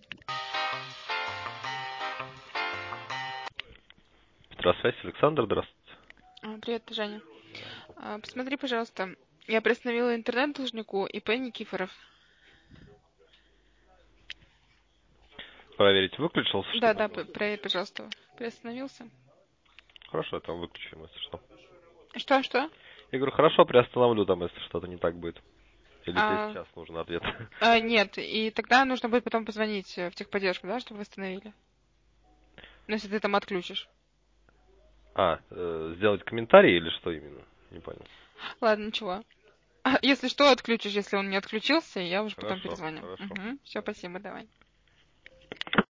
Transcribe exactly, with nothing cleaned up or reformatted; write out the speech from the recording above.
Здравствуйте, Александр, здравствуйте. А, Привет, Женя. А, Посмотри, пожалуйста, я приостановила интернет должнику ИП Никифоров. Проверить, выключился Да, что-то? да, п- проверь, пожалуйста. Приостановился. Хорошо, я там выключим, если что. Что, что? Я говорю, хорошо, приостановлю там, если что-то не так будет. Или тебе А, сейчас нужен ответ? а, нет, и тогда нужно будет потом позвонить э, в техподдержку, да, чтобы восстановили. Ну, если ты там отключишь. А, э, сделать комментарий или что именно? Не понял. Ладно, ничего. А, Если что, отключишь, если он не отключился, я уже потом Хорошо, перезвоню. хорошо. Угу. Все, спасибо, давай.